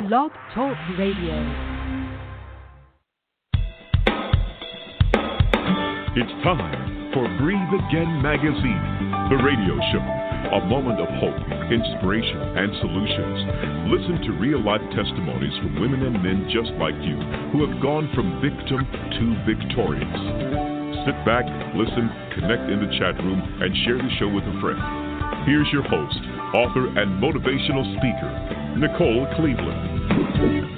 Blog Talk Radio. It's time for Breathe Again Magazine, the radio show. A moment of hope, inspiration, and solutions. Listen to real-life testimonies from women and men just like you who have gone from victim to victorious. Sit back, listen, connect in the chat room, and share the show with a friend. Here's your host, author, and motivational speaker, Nicole Cleveland.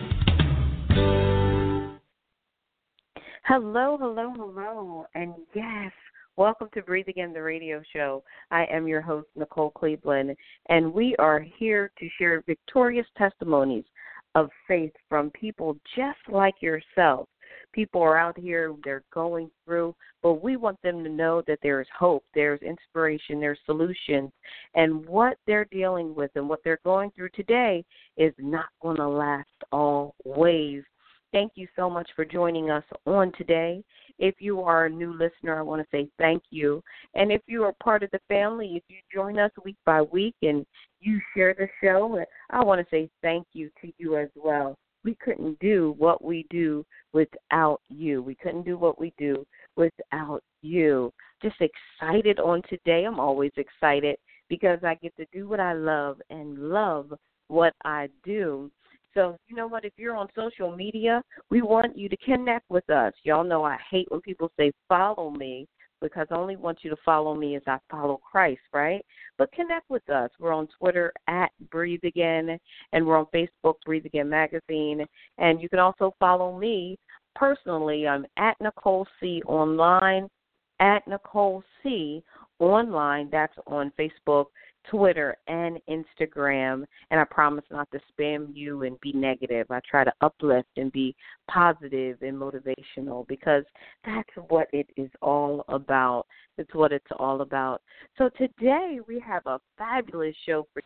Hello, and yes, welcome to Breathe Again, the radio show. I am your host, Nicole Cleveland, and we are here to share victorious testimonies of faith from people just like yourself. People are out here, they're going through, but we want them to know that there is hope, there's inspiration, there's solutions, and what they're dealing with and what they're going through today is not going to last always. Thank you so much for joining us on today. If you are a new listener, I want to say thank you. And if you are part of the family, if you join us week by week and you share the show, I want to say thank you to you as well. We couldn't do what we do without you. We couldn't do what we do without you. Just excited on today. I'm always excited because I get to do what I love and love what I do. So, you know what, if you're on social media, we want you to connect with us. Y'all know I hate when people say follow me because I only want you to follow me as I follow Christ, right? But connect with us. We're on Twitter at Breathe Again, and we're on Facebook, Breathe Again Magazine. And you can also follow me personally. I'm at Nicole C. Online, at Nicole C. Online. That's on Facebook, Twitter, and Instagram, and I promise not to spam you and be negative. I try to uplift and be positive and motivational because that's what it is all about. It's what it's all about. So today we have a fabulous show for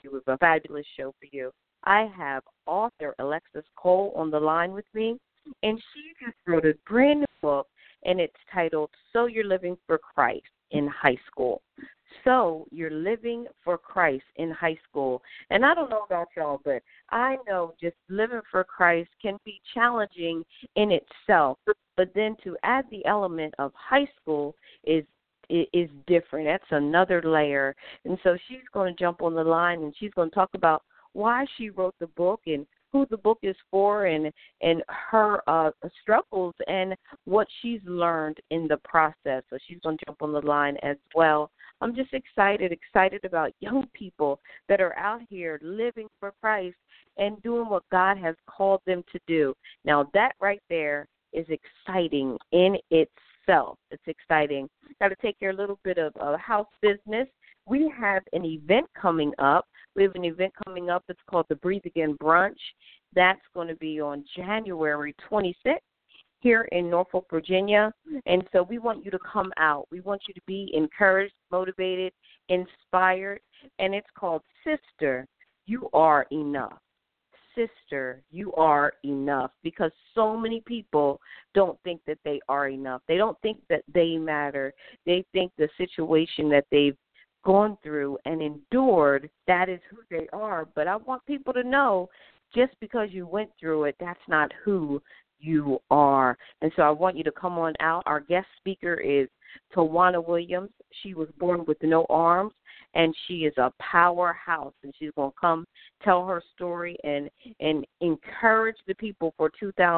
you. I have author Alexis Cole on the line with me, and she just wrote a brand new book, and it's titled So You're Living for Christ in High School. So you're living for Christ in high school. And I don't know about y'all, but I know just living for Christ can be challenging in itself. But then to add the element of high school is different. That's another layer. And so she's going to jump on the line and she's going to talk about why she wrote the book and who the book is for and her struggles and what she's learned in the process. So she's going to jump on the line as well. I'm just excited about young people that are out here living for Christ and doing what God has called them to do. Now, that right there is exciting in itself. It's exciting. Got to take care of a little bit of house business. We have an event coming up. It's called the Breathe Again Brunch. That's going to be on January 26th here in Norfolk, Virginia. And so we want you to come out. We want you to be encouraged, motivated, inspired. And it's called Sister, You Are Enough. Sister, you are enough, because so many people don't think that they are enough. They don't think that they matter. They think the situation that they've gone through and endured, that is who they are. But I want people to know just because you went through it, that's not who you are. And so I want you to come on out. Our guest speaker is Tawana Williams. She was born with no arms, and she is a powerhouse, and she's going to come tell her story and encourage the people for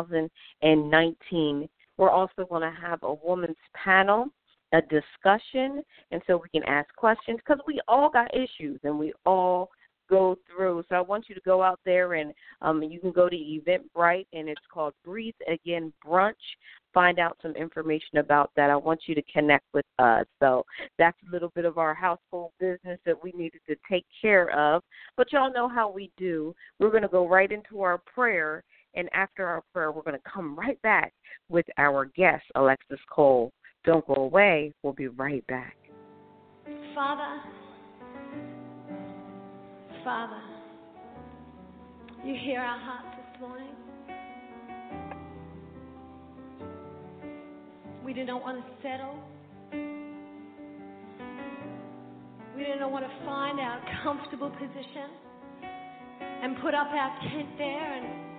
2019. We're also going to have a women's panel, a discussion, and so we can ask questions because we all got issues and we all go through. So I want you to go out there and you can go to Eventbrite, and it's called Breathe Again Brunch. Find out some information about that. I want you to connect with us. So that's a little bit of our household business that we needed to take care of. But y'all know how we do. We're going to go right into our prayer, and after our prayer, we're going to come right back with our guest, Alexis Cole. Don't go away. We'll be right back. Father, you hear our hearts this morning. We do not want to settle. We do not want to find our comfortable position and put up our tent there and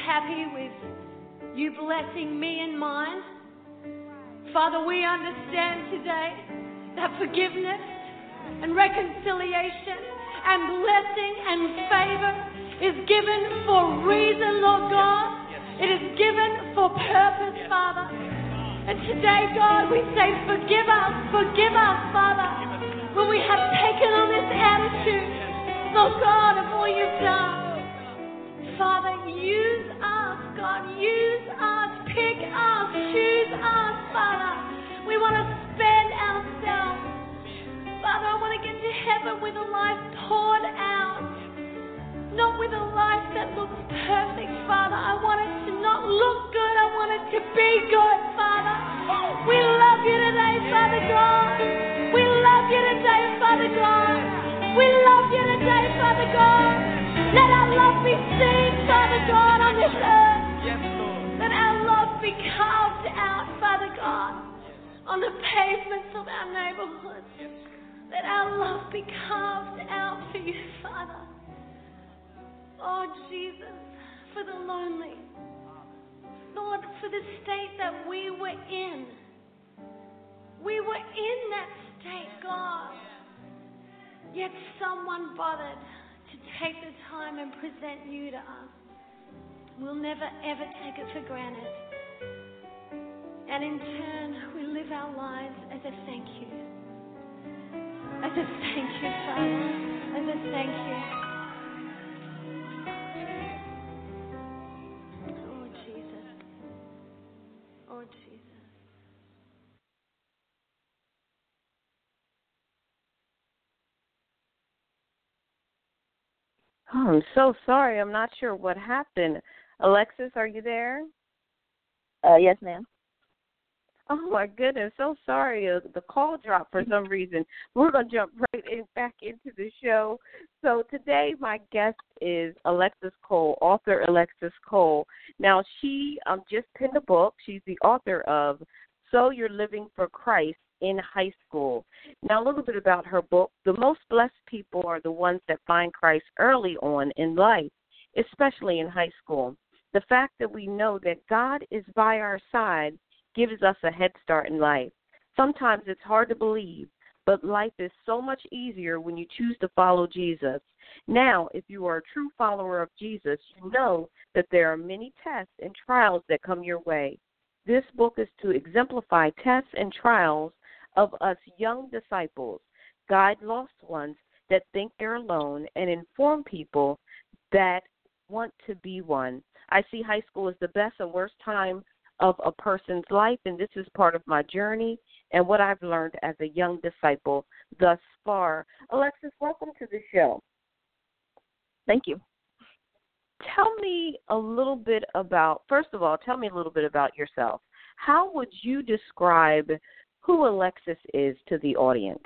happy with you blessing me and mine. Father, we understand today that forgiveness and reconciliation and blessing and favor is given for a reason, Lord God. It is given for purpose, Father. And today, God, we say, forgive us, Father, when we have taken on this attitude, Lord God, of all you've done. Father, use us, God, use us, pick us, choose us, Father. We want to spend ourselves. Father, I want to get to heaven with a life poured out, not with a life that looks perfect, Father. I want it to not look good. I want it to be good, Father. We love you today, Father God. We love you today, Father God. We love you today, Father God. Let our love be seen, Father God, on this earth. Yes, Lord. Let our love be carved out, Father God, on the pavements of our neighborhoods. Let our love be carved out for you, Father. Oh, Jesus, for the lonely. Lord, for the state that we were in. We were in that state, God. Yet someone bothered to take the time and present you to us. We'll never, ever take it for granted. And in turn, we live our lives as a thank you. As a thank you, Father. As a thank you. Oh, Jesus. Oh, Jesus. Oh, I'm so sorry. I'm not sure what happened. Alexis, are you there? Yes, ma'am. Oh, my goodness. So sorry. The call dropped for some reason. We're going to jump back into the show. So today my guest is Alexis Cole, author Alexis Cole. Now, she just penned a book. She's the author of So You're Living for Christ in High School. Now, a little bit about her book. The most blessed people are the ones that find Christ early on in life, especially in high school. The fact that we know that God is by our side gives us a head start in life. Sometimes it's hard to believe, but life is so much easier when you choose to follow Jesus. Now, if you are a true follower of Jesus, you know that there are many tests and trials that come your way. This book is to exemplify tests and trials of us young disciples, guide lost ones that think they're alone, and inform people that want to be one. I see high school as the best and worst time of a person's life, and this is part of my journey and what I've learned as a young disciple thus far. Alexis, welcome to the show. Thank you. Tell me a little bit about, first of all, tell me a little bit about yourself. How would you describe who Alexis is to the audience?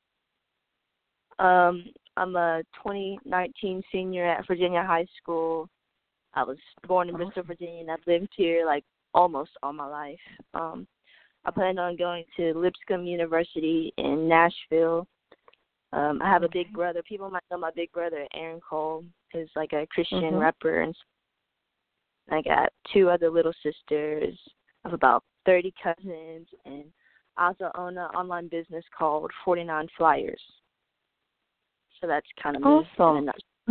I'm a 2019 senior at Virginia High School. I was born in Bristol, Virginia, and I've lived here like almost all my life. I plan on going to Lipscomb University in Nashville. I have a big brother. People might know my big brother, Aaron Cole, who's like a Christian rapper. And I got 2 other little sisters. I have about 30 cousins. And I also own an online business called 49 Flyers. So that's kind of me. Awesome.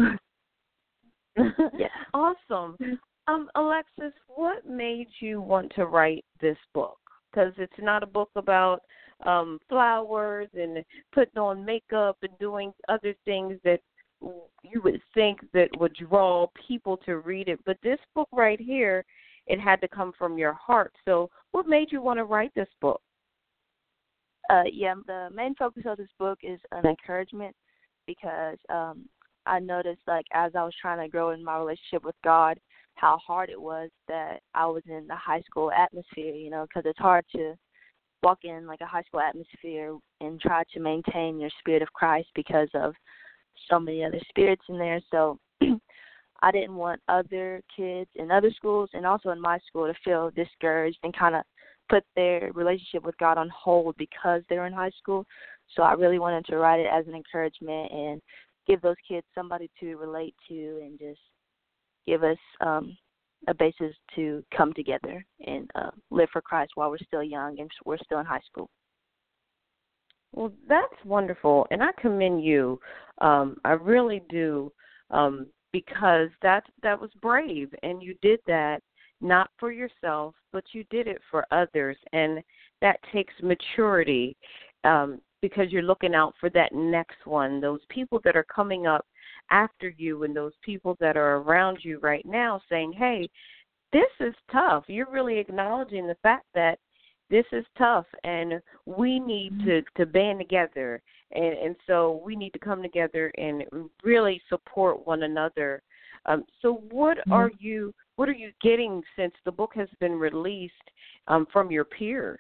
Yeah. Awesome. Alexis, what made you want to write this book? Because it's not a book about flowers and putting on makeup and doing other things that you would think that would draw people to read it. But this book right here, it had to come from your heart. So what made you want to write this book? The main focus of this book is an encouragement because I noticed, like, as I was trying to grow in my relationship with God, how hard it was that I was in the high school atmosphere, you know, because it's hard to walk in, like, a high school atmosphere and try to maintain your spirit of Christ because of so many other spirits in there. So I didn't want other kids in other schools and also in my school to feel discouraged and kind of put their relationship with God on hold because they're in high school. So I really wanted to write it as an encouragement and give those kids somebody to relate to and just give us a basis to come together and live for Christ while we're still young and we're still in high school. Well, that's wonderful, and I commend you. I really do, because that was brave, and you did that not for yourself, but you did it for others, and that takes maturity, because you're looking out for that next one, those people that are coming up after you and those people that are around you right now saying, hey, this is tough. You're really acknowledging the fact that this is tough, and we need to band together, and so we need to come together and really support one another. So what are you getting since the book has been released from your peers?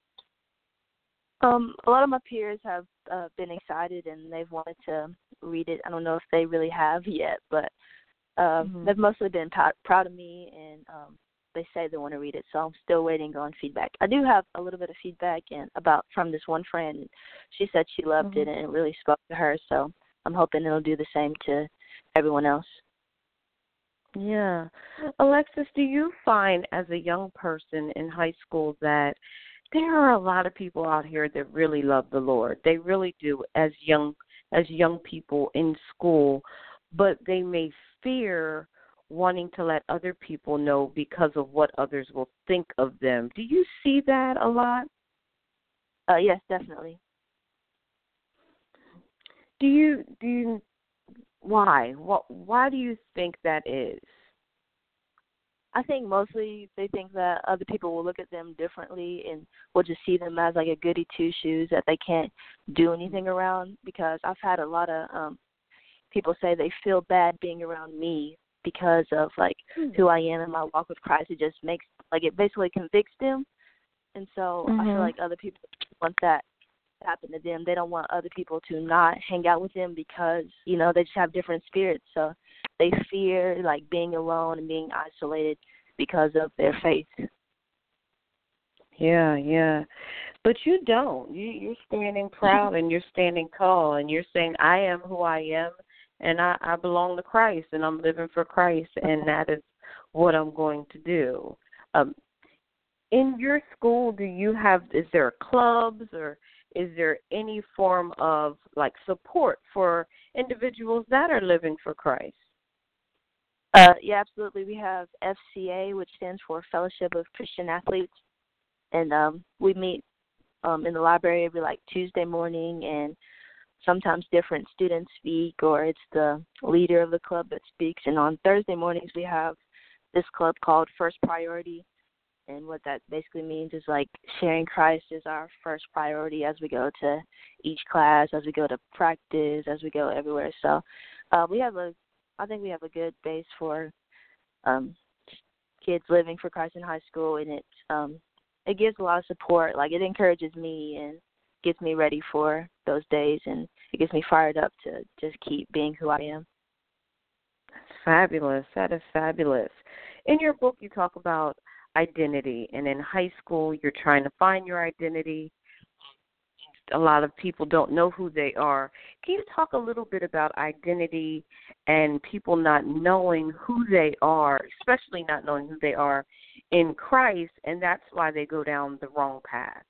A lot of my peers have been excited and they've wanted to read it. I don't know if they really have yet, but they've mostly been proud of me, and they say they want to read it. So I'm still waiting on feedback. I do have a little bit of feedback from this one friend. She said she loved it and it really spoke to her. So I'm hoping it'll do the same to everyone else. Yeah. Alexis, do you find as a young person in high school that there are a lot of people out here that really love the Lord? They really do, as young people in school, but they may fear wanting to let other people know because of what others will think of them. Do you see that a lot? Yes, definitely. Do you why? Why do you think that is? I think mostly they think that other people will look at them differently and will just see them as like a goody two-shoes that they can't do anything around, because I've had a lot of people say they feel bad being around me because of like who I am in my walk with Christ. It just makes, like, it basically convicts them. And so I feel like other people want that to happen to them. They don't want other people to not hang out with them because, you know, they just have different spirits. So they fear like being alone and being isolated because of their faith. Yeah. But you don't. You're standing proud and you're standing tall and you're saying, I am who I am and I belong to Christ and I'm living for Christ and that is what I'm going to do. In your school, is there clubs or is there any form of like support for individuals that are living for Christ? Yeah, absolutely. We have FCA, which stands for Fellowship of Christian Athletes, and we meet in the library every like Tuesday morning, and sometimes different students speak, or it's the leader of the club that speaks. And on Thursday mornings, we have this club called First Priority, and what that basically means is like sharing Christ is our first priority as we go to each class, as we go to practice, as we go everywhere. So I think we have a good base for kids living for Christ in high school, and it gives a lot of support. Like, it encourages me and gets me ready for those days, and it gets me fired up to just keep being who I am. That's fabulous. That is fabulous. In your book, you talk about identity, and in high school, you're trying to find your identity. A lot of people don't know who they are. Can you talk a little bit about identity and people not knowing who they are, especially not knowing who they are in Christ, and that's why they go down the wrong path?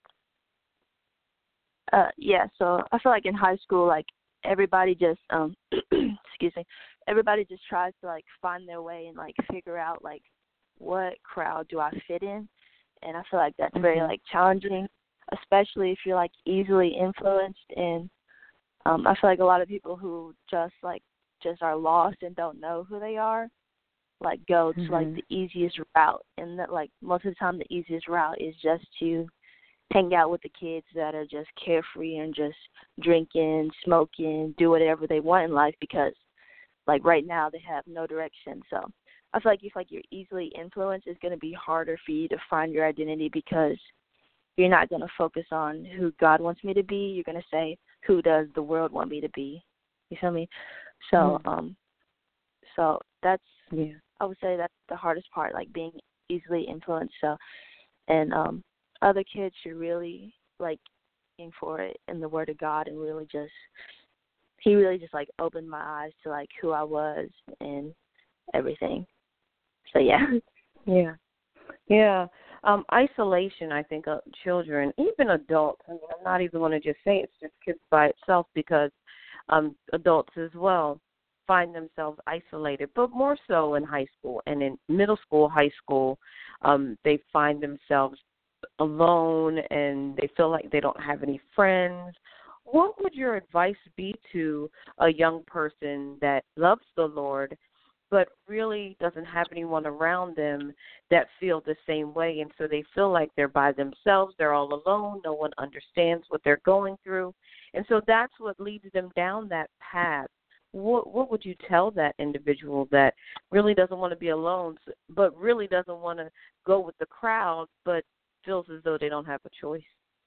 Yeah, so I feel like in high school, like, everybody just, everybody just tries to, like, find their way and, like, figure out, like, what crowd do I fit in? And I feel like that's very, like, challenging, especially if you're like easily influenced. And I feel like a lot of people who just are lost and don't know who they are, like, go to like the easiest route. And that, like, most of the time the easiest route is just to hang out with the kids that are just carefree and just drinking, smoking, do whatever they want in life, because like right now they have no direction. So I feel like if like you're easily influenced, it's going to be harder for you to find your identity, because you're not going to focus on who God wants me to be. You're going to say, who does the world want me to be? You feel me? So, so that's, I would say that's the hardest part, like being easily influenced. So, and other kids should really like aim for it in the Word of God, and really just, he really just like opened my eyes to like who I was and everything. So yeah. Yeah. Yeah. Isolation, I think, children, even adults, I mean, I'm not even going to just say it's just kids by itself because adults as well find themselves isolated, but more so in high school and in middle school, high school, they find themselves alone and they feel like they don't have any friends. What would your advice be to a young person that loves the Lord but really doesn't have anyone around them that feel the same way, and so they feel like they're by themselves, they're all alone, no one understands what they're going through, and so that's what leads them down that path? What would you tell that individual that really doesn't want to be alone, but really doesn't want to go with the crowd, but feels as though they don't have a choice?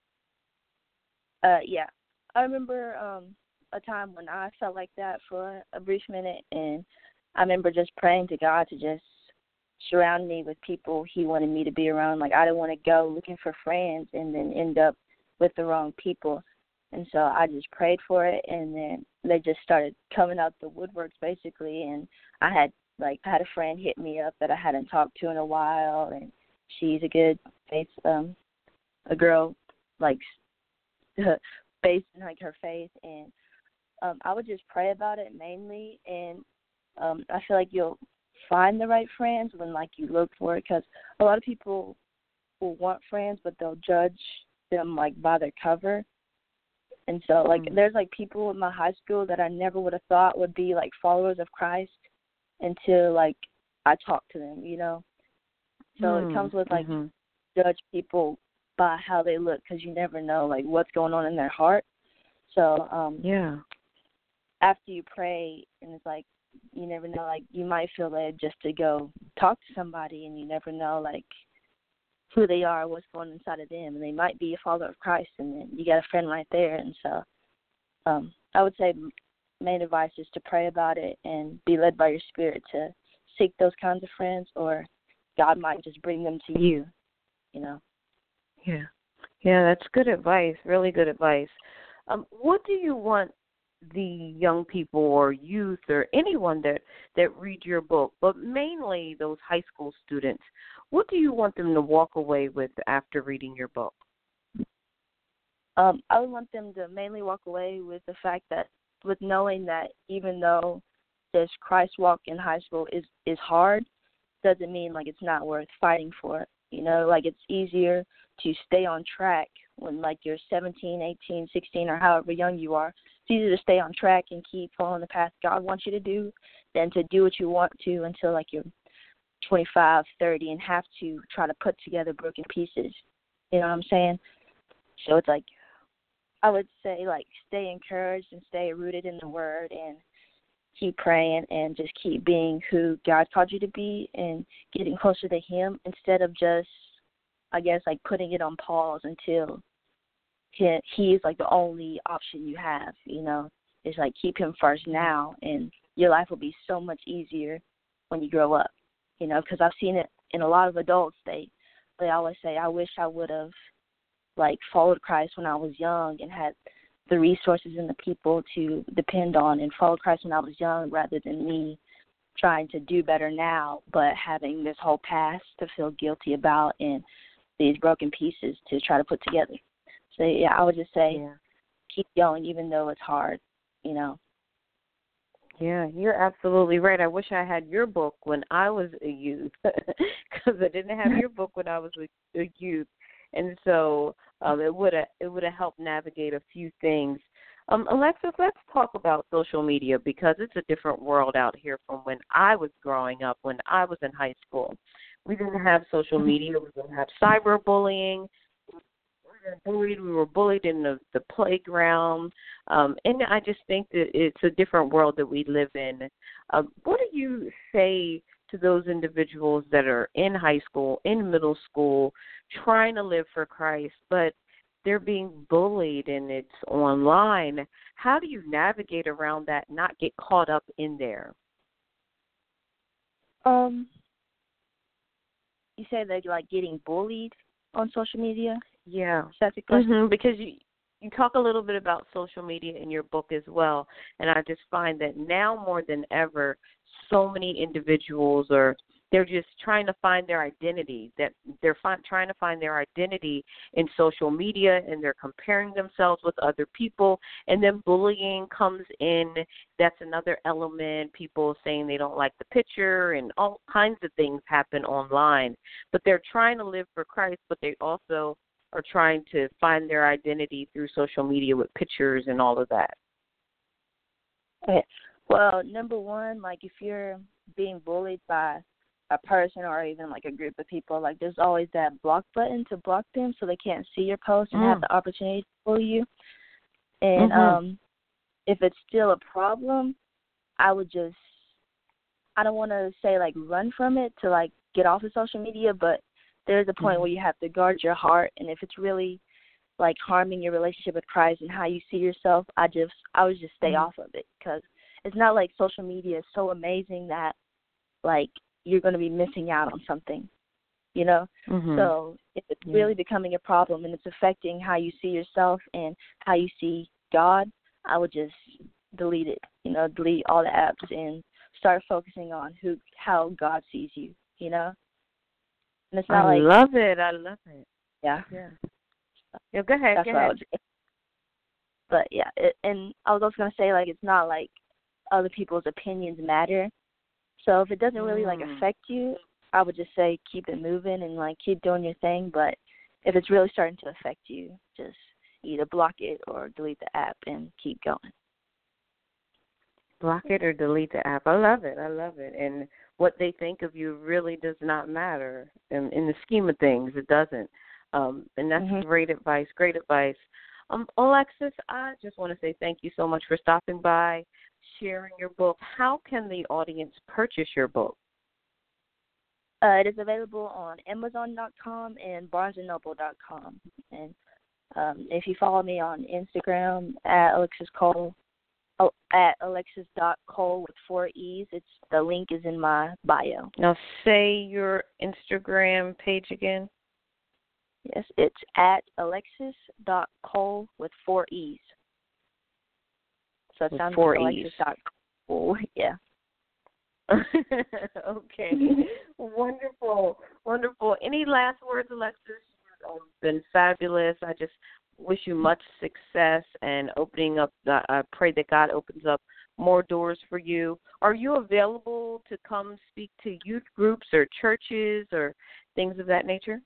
Yeah. I remember a time when I felt like that for a brief minute, and I remember just praying to God to just surround me with people He wanted me to be around. Like, I didn't want to go looking for friends and then end up with the wrong people. And so I just prayed for it, and then they just started coming out the woodworks, basically. And I had a friend hit me up that I hadn't talked to in a while, and she's a good faith, a girl, like, based in, like, her faith. And I would just pray about it mainly, and I feel like you'll find the right friends when, like, you look for it, because a lot of people will want friends, but they'll judge them, like, by their cover. And so, like, there's, like, people in my high school that I never would have thought would be, like, followers of Christ until, like, I talked to them, you know. So it comes with, like, judge people by how they look, because you never know, like, what's going on in their heart. So after you pray, and it's like, you never know, like, you might feel led just to go talk to somebody, and you never know, like, who they are, what's going inside of them, and they might be a follower of Christ, and then you got a friend right there. And so I would say main advice is to pray about it and be led by your spirit to seek those kinds of friends, or God might just bring them to you, you know. Yeah, that's good advice, really good advice. What do you want the young people or youth or anyone that read your book, but mainly those high school students, what do you want them to walk away with after reading your book? I would want them to mainly walk away with the fact that, with knowing that even though this Christ walk in high school is hard, doesn't mean, like, it's not worth fighting for. You know, like, it's easier to stay on track when, like, you're 17, 18, 16, or however young you are. It's easier to stay on track and keep following the path God wants you to do than to do what you want to until, like, you're 25, 30, and have to try to put together broken pieces. You know what I'm saying? So it's like, I would say, like, stay encouraged and stay rooted in the Word and keep praying and just keep being who God called you to be and getting closer to Him, instead of just, I guess, like, putting it on pause until He is, like, the only option you have, you know. It's like, keep Him first now, and your life will be so much easier when you grow up, you know, because I've seen it in a lot of adults. They always say, I wish I would have, like, followed Christ when I was young and had the resources and the people to depend on, and followed Christ when I was young, rather than me trying to do better now, but having this whole past to feel guilty about and these broken pieces to try to put together. So, yeah, I would just say keep going even though it's hard, you know. Yeah, you're absolutely right. I wish I had your book when I was a youth, because I didn't have your book when I was a youth. And so it would have helped navigate a few things. Alexis, let's talk about social media, because it's a different world out here from when I was growing up, when I was in high school. We didn't have social media. We didn't have cyberbullying. We were bullied in the playground. And I just think that it's a different world that we live in. What do you say to those individuals that are in high school, in middle school, trying to live for Christ, but they're being bullied and it's online? How do you navigate around that, not get caught up in there? You say that you're, like, getting bullied on social media? Yeah. Is that the question? Because you talk a little bit about social media in your book as well, and I just find that now more than ever, so many individuals are they're just trying to find their identity, that they're trying to find their identity in social media, and they're comparing themselves with other people, and then bullying comes in. That's another element, people saying they don't like the picture, and all kinds of things happen online. But they're trying to live for Christ, but they also are trying to find their identity through social media with pictures and all of that. Okay. Well, number one, like if you're being bullied by a person or even like a group of people, like there's always that block button to block them so they can't see your post and have the opportunity to bully you. And if it's still a problem, I don't want to say like run from it to like get off of social media, but there's a point where you have to guard your heart, and if it's really like harming your relationship with Christ and how you see yourself, I would just stay off of it, because it's not like social media is so amazing that like you're going to be missing out on something, you know? So if it's really becoming a problem and it's affecting how you see yourself and how you see God, I would just delete it, delete all the apps and start focusing on how God sees you, And it's not I love it. Yeah. Yeah, go ahead. But yeah, and I was also going to say, like, it's not like other people's opinions matter. So if it doesn't really like affect you, I would just say keep it moving and like keep doing your thing. But if it's really starting to affect you, just either block it or delete the app and keep going. Block it or delete the app. I love it. And what they think of you really does not matter. In the scheme of things, it doesn't. And that's great advice. Alexis, I just want to say thank you so much for stopping by, sharing your book. How can the audience purchase your book? It is available on Amazon.com and BarnesandNoble.com. And if you follow me on Instagram at Alexis Cole, at alexis.cole with 4 E's, the link is in my bio. Now say your Instagram page again. Yes, it's at alexis.cole with 4 E's. So it sounds like alexis.cole. Yeah. Okay. Wonderful. Any last words, Alexis? You've been fabulous. I just wish you much success and opening up. I pray that God opens up more doors for you. Are you available to come speak to youth groups or churches or things of that nature?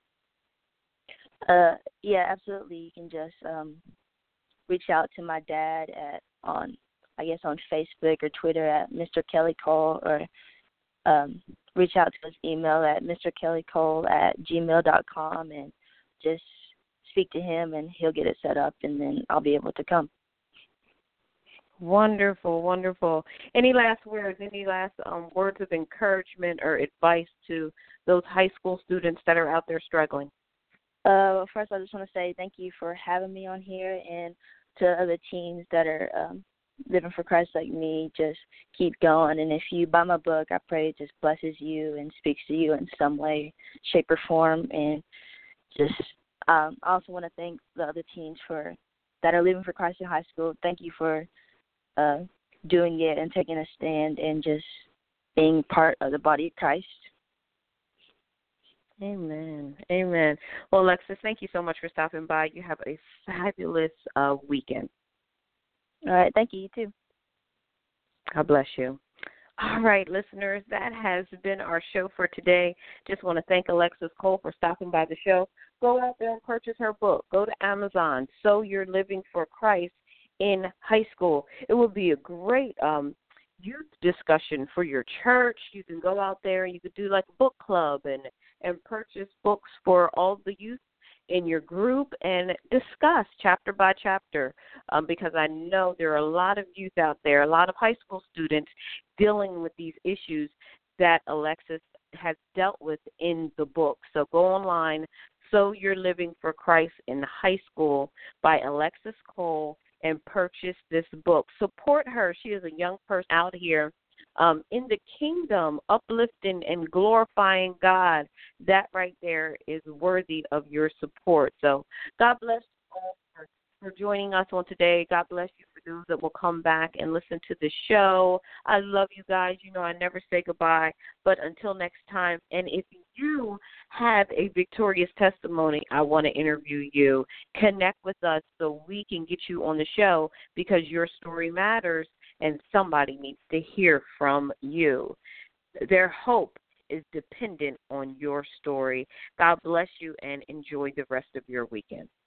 Yeah, absolutely. You can just reach out to my dad on Facebook or Twitter at Mr. Kelly Cole, or reach out to his email at mrkellycole@gmail.com and just speak to him, and he'll get it set up, and then I'll be able to come. Wonderful. Any last words? Any last words of encouragement or advice to those high school students that are out there struggling? First, I just want to say thank you for having me on here, and to other teens that are living for Christ like me, just keep going. And if you buy my book, I pray it just blesses you and speaks to you in some way, shape, or form. And just I also want to thank the other teens that are living for Christ in high school. Thank you for doing it and taking a stand and just being part of the body of Christ. Amen. Well, Alexis, thank you so much for stopping by. You have a fabulous weekend. All right. Thank you. You too. God bless you. All right, listeners, that has been our show for today. Just want to thank Alexis Cole for stopping by the show. Go out there and purchase her book. Go to Amazon. So You're Living for Christ in High School. It will be a great youth discussion for your church. You can go out there and you could do like a book club and purchase books for all the youth in your group and discuss chapter by chapter, because I know there are a lot of youth out there, a lot of high school students dealing with these issues that Alexis has dealt with in the book. So go online, So You're Living for Christ in High School by Alexis Cole, and purchase this book. Support her. She is a young person out here in the kingdom, uplifting and glorifying God. That right there is worthy of your support. So God bless you all for joining us on today. God bless you for those that will come back and listen to the show. I love you guys. You know I never say goodbye. But until next time, and if you have a victorious testimony, I want to interview you. Connect with us so we can get you on the show because your story matters and somebody needs to hear from you. Their hope is dependent on your story. God bless you and enjoy the rest of your weekend.